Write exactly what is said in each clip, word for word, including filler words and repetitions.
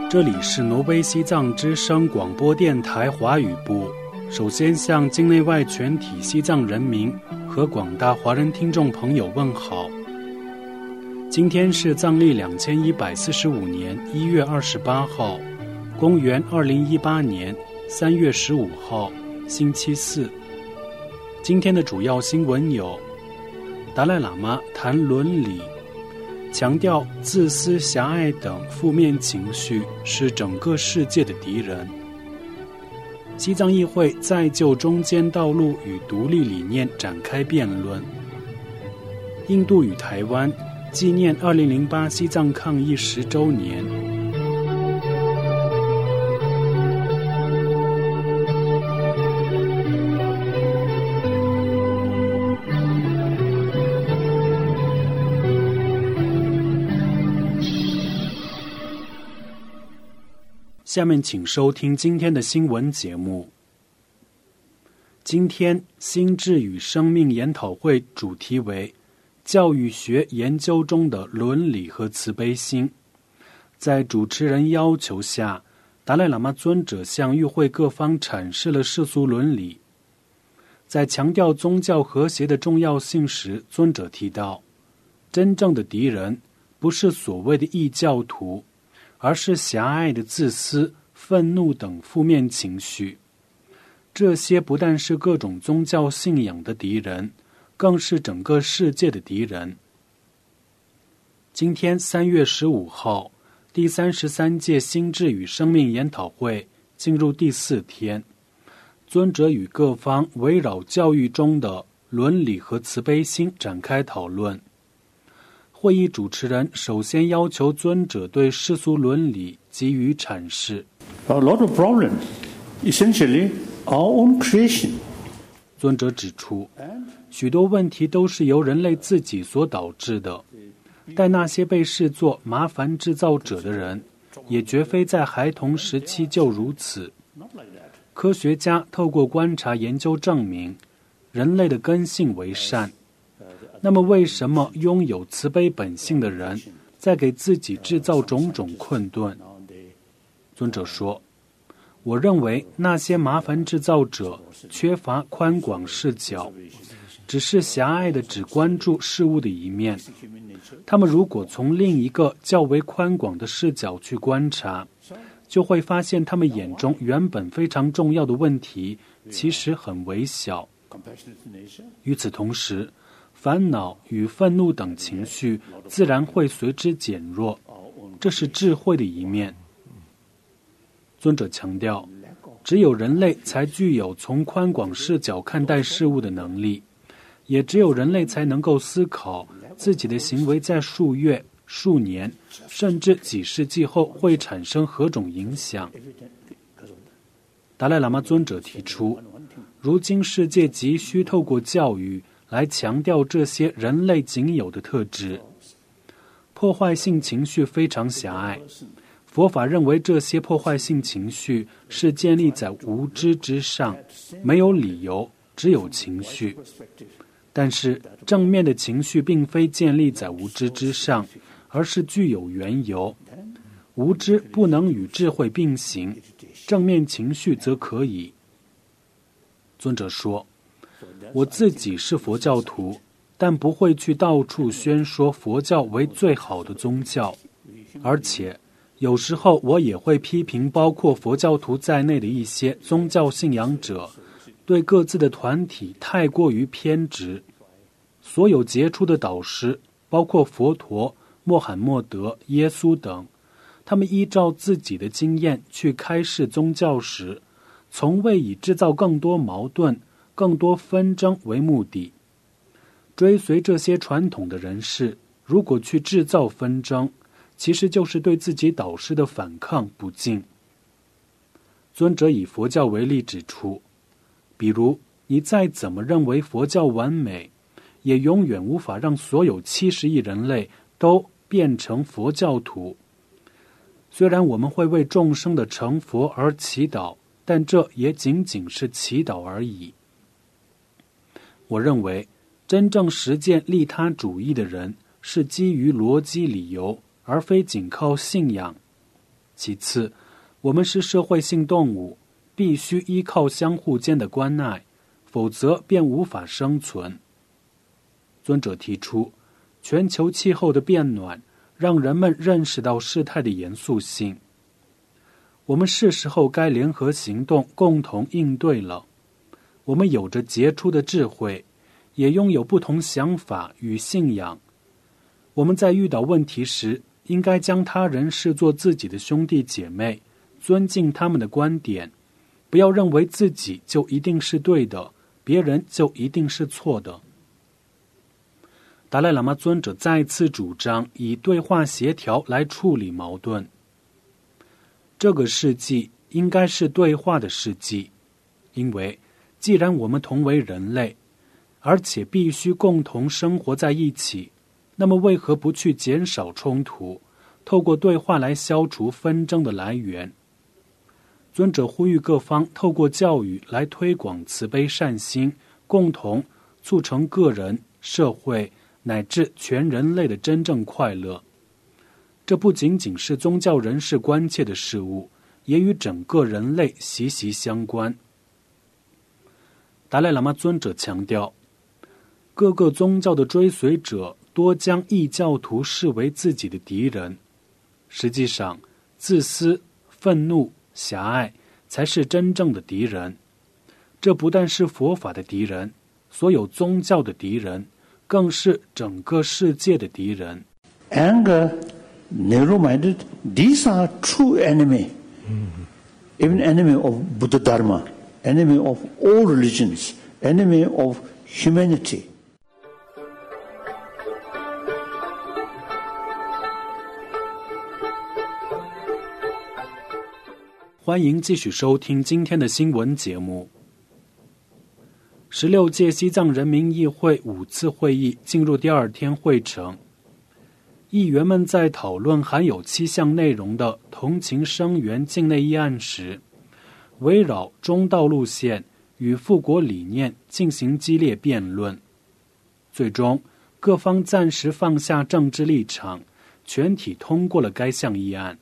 这里是挪威西藏之声广播电台华语部。首先向境内外全体西藏人民和广大华人听众朋友问好。今天是藏历两千一百四十五年一月二十八号，公元二零一八年三月十五号，星期四。今天的主要新闻有：达赖喇嘛谈伦理，强调自私、狭隘等负面情绪是整个世界的敌人。西藏议会再就中间道路与独立理念展开辩论。印度与台湾纪念二零零八西藏抗议十周年。下面请收听今天的新闻节目。今天心智与生命研讨会主题为教育学研究中的伦理和慈悲心。在主持人要求下，达赖喇嘛尊者向与会各方阐释了世俗伦理。在强调宗教和谐的重要性时，尊者提到，真正的敌人不是所谓的异教徒，而是狭隘的自私、愤怒等负面情绪。这些不但是各种宗教信仰的敌人，更是整个世界的敌人。今天三月十五号，第三十三届心智与生命研讨会进入第四天，尊者与各方围绕教育中的伦理和慈悲心展开讨论。会议主持人首先要求尊者对世俗伦理给予阐释。 A lot of problems, essentially our own creation. 尊者指出，许多问题都是由人类自己所导致的，但那些被视作麻烦制造者的人，也绝非在孩童时期就如此。科学家透过观察研究证明，人类的根性为善。那么为什么拥有慈悲本性的人在给自己制造种种困顿？尊者说，我认为那些麻烦制造者缺乏宽广视角，只是狭隘的只关注事物的一面。他们如果从另一个较为宽广的视角去观察，就会发现他们眼中原本非常重要的问题其实很微小。与此同时，烦恼与愤怒等情绪自然会随之减弱，这是智慧的一面。尊者强调，只有人类才具有从宽广视角看待事物的能力，也只有人类才能够思考自己的行为在数月、数年，甚至几世纪后会产生何种影响。达赖喇嘛尊者提出，如今世界急需透过教育来强调这些人类仅有的特质。破坏性情绪非常狭隘，佛法认为这些破坏性情绪是建立在无知之上，没有理由，只有情绪。但是正面的情绪并非建立在无知之上，而是具有缘由。无知不能与智慧并行，正面情绪则可以。尊者说，我自己是佛教徒，但不会去到处宣说佛教为最好的宗教，而且有时候我也会批评包括佛教徒在内的一些宗教信仰者对各自的团体太过于偏执。所有杰出的导师，包括佛陀、穆罕默德、耶稣等，他们依照自己的经验去开示宗教时，从未以制造更多矛盾、更多纷争为目的。追随这些传统的人士，如果去制造纷争，其实就是对自己导师的反抗不敬。尊者以佛教为例指出，比如你再怎么认为佛教完美，也永远无法让所有七十亿人类都变成佛教徒。虽然我们会为众生的成佛而祈祷，但这也仅仅是祈祷而已。我认为真正实践利他主义的人是基于逻辑理由，而非仅靠信仰。 其次，我们是社会性动物，必须依靠相互间的关爱，否则便无法生存。尊者提出，全球气候的变暖让人们认识到事态的严肃性。我们是时候该联合行动，共同应对了。我们有着杰出的智慧，也拥有不同想法与信仰。我们在遇到问题时，应该将他人视作自己的兄弟姐妹，尊敬他们的观点，不要认为自己就一定是对的，别人就一定是错的。达赖喇嘛尊者再次主张以对话协调来处理矛盾。这个世纪应该是对话的世纪，因为既然我们同为人类，而且必须共同生活在一起，那么为何不去减少冲突，透过对话来消除纷争的来源？尊者呼吁各方透过教育来推广慈悲善心，共同促成个人、社会乃至全人类的真正快乐。这不仅仅是宗教人士关切的事物，也与整个人类息息相关。达赖喇嘛尊者强调，各个宗教的追随者多将异教徒视为自己的敌人，实际上，自私、愤怒、狭隘才是真正的敌人。这不但是佛法的敌人，所有宗教的敌人，更是整个世界的敌人。 Anger, narrow-minded, these are true enemy. Mm-hmm. Even enemy of Buddha Dharma, enemy of all religions, enemy of humanity. 欢迎继续收听今天的新闻节目。十六届西藏人民议会五次会议进入第二天会程，议员们在讨论含有七项内容的同情声援境内议案时，围绕中道路线与复国理念进行激烈辩论。最终，各方暂时放下政治立场，全体通过了该项议案。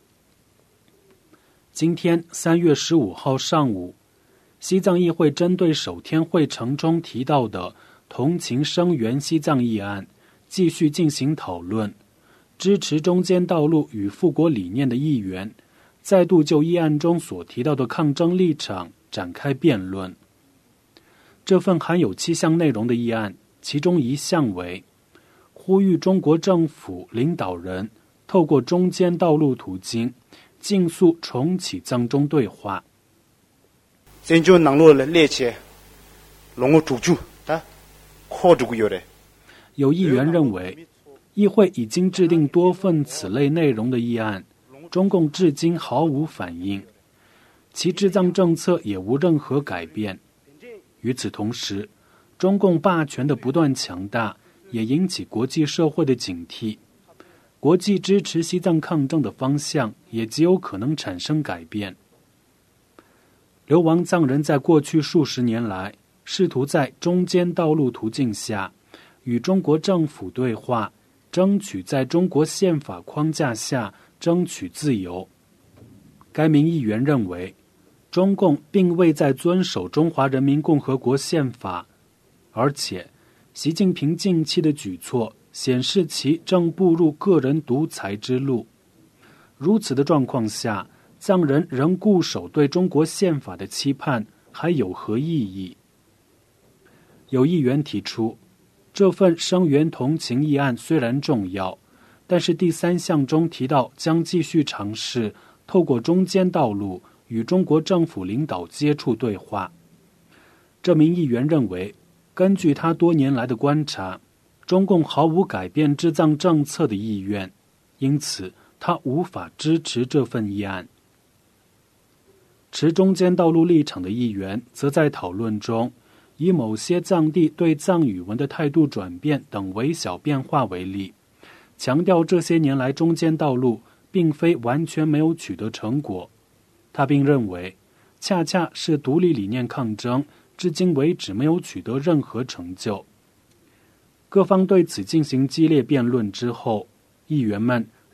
今天三月十五号上午，西藏议会针对首天会程中提到的同情声援西藏议案继续进行讨论，支持中间道路与复国理念的议员再度就议案中所提到的抗争立场展开辩论。这份含有七项内容的议案，其中一项为呼吁中国政府领导人透过中间道路途径尽速重启藏中对话。 真正能够列切能够主住啊，靠这个有的。 有议员认为，议会已经制定多份此类内容的议案，中共至今毫无反应，其治藏政策也无任何改变。与此同时，中共霸权的不断强大也引起国际社会的警惕，国际支持西藏抗争的方向也极有可能产生改变。流亡藏人在过去数十年来试图在中间道路途径下与中国政府对话，争取在中国宪法框架下争取自由。该名议员认为，中共并未在遵守中华人民共和国宪法，而且习近平近期的举措显示其正步入个人独裁之路。如此的状况下，藏人仍固守对中国宪法的期盼，还有何意义？有议员提出，这份声援同情议案虽然重要，但是第三项中提到将继续尝试透过中间道路与中国政府领导接触对话。这名议员认为，根据他多年来的观察，中共毫无改变治藏政策的意愿，因此他无法支持这份议案。持中间道路立场的议员则在讨论中以某些藏地对藏语文的态度转变等微小变化为例，强调这些年来中间道路并非完全没有取得成果。他并认为，恰恰是独立理念抗争至今为止没有取得任何成就。各方对此进行激烈辩论之后，议员们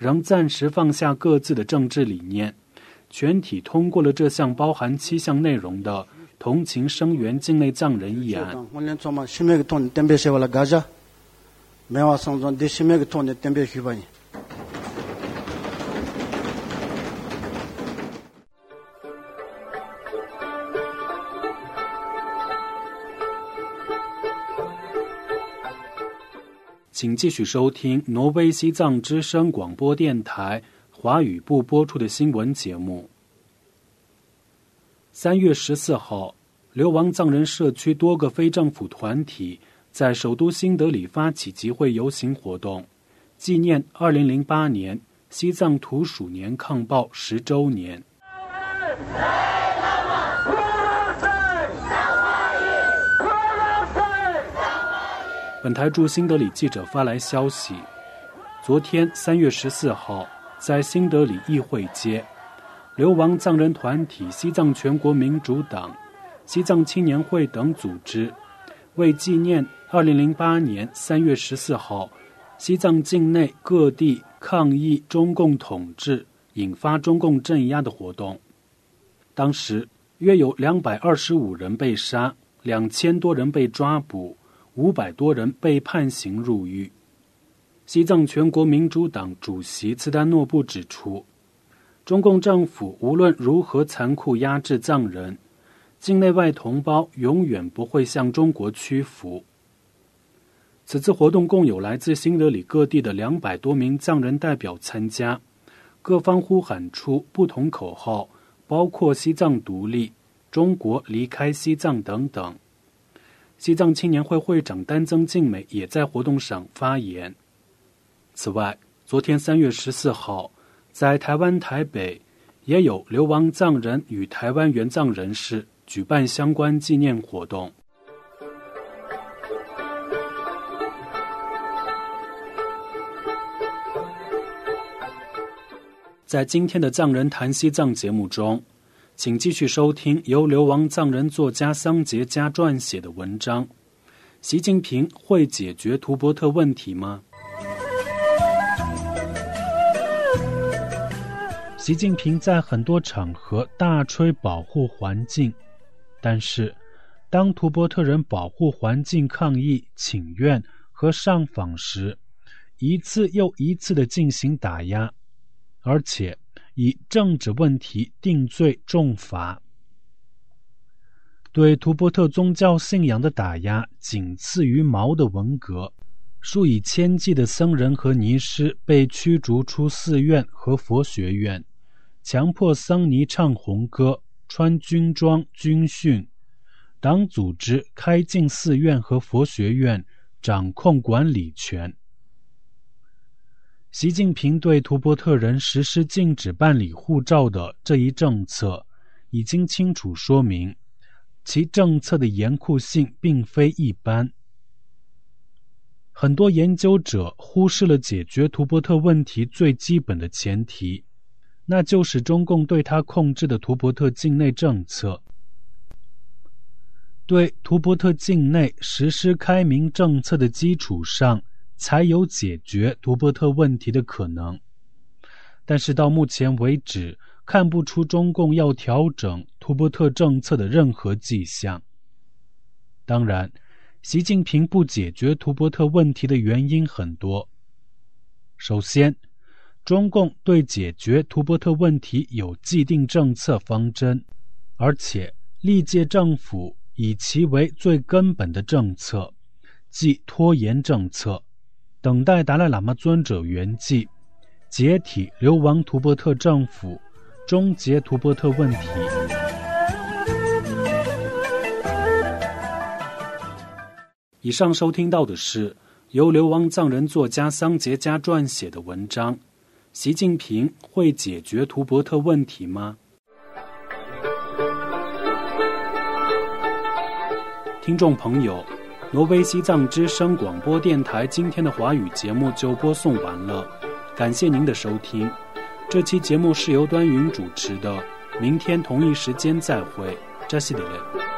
仍暂时放下各自的政治理念，全体通过了这项包含七项内容的同情声援境内藏人议案。请继续收听挪威西藏之声广播电台华语部播出的新闻节目。三月十四号，流亡藏人社区多个非政府团体在首都新德里发起集会游行活动，纪念二零零八年西藏土属年抗暴十周年。本台驻新德里记者发来消息，昨天三月十四号，在新德里议会街，流亡藏人团体西藏全国民主党、西藏青年会等组织为纪念二零零八年三月十四号西藏境内各地抗议中共统治引发中共镇压的活动。当时约有两百二十五人被杀，两千多人被抓捕，五百多人被判刑入狱。西藏全国民主党主席茨丹诺布指出，中共政府无论如何残酷压制藏人，境内外同胞永远不会向中国屈服。此次活动共有来自新德里各地的两百多名藏人代表参加，各方呼喊出不同口号，包括西藏独立、中国离开西藏等等。西藏青年会会长丹增敬美也在活动上发言。此外，昨天三月十四号，在台湾台北也有流亡藏人与台湾原藏人士举办相关纪念活动。在今天的藏人谈西藏节目中，请继续收听由流亡藏人作家桑杰加撰写的文章。习近平会解决图伯特问题吗？习近平在很多场合大吹保护环境，但是当图伯特人保护环境抗议、请愿和上访时，一次又一次地进行打压，而且以政治问题定罪重罚。对图伯特宗教信仰的打压仅次于毛的文革，数以千计的僧人和尼师被驱逐出寺院和佛学院，强迫僧尼唱红歌、穿军装军训，党组织开进寺院和佛学院，掌控管理权。习近平对图伯特人实施禁止办理护照的这一政策，已经清楚说明，其政策的严酷性并非一般。很多研究者忽视了解决图伯特问题最基本的前提，那就是中共对他控制的图伯特境内政策。对图伯特境内实施开明政策的基础上，才有解决图伯特问题的可能。但是到目前为止，看不出中共要调整图伯特政策的任何迹象。当然，习近平不解决图伯特问题的原因很多。首先，中共对解决图伯特问题有既定政策方针，而且历届政府以其为最根本的政策，即拖延政策，等待达赖喇嘛尊者圆寂，解体流亡图伯特政府，终结图伯特问题。以上收听到的是由流亡藏人作家桑杰加撰写的文章，习近平会解决图伯特问题吗？听众朋友，挪威西藏之声广播电台今天的华语节目就播送完了，感谢您的收听。这期节目是由端云主持的，明天同一时间再会，扎西里勒。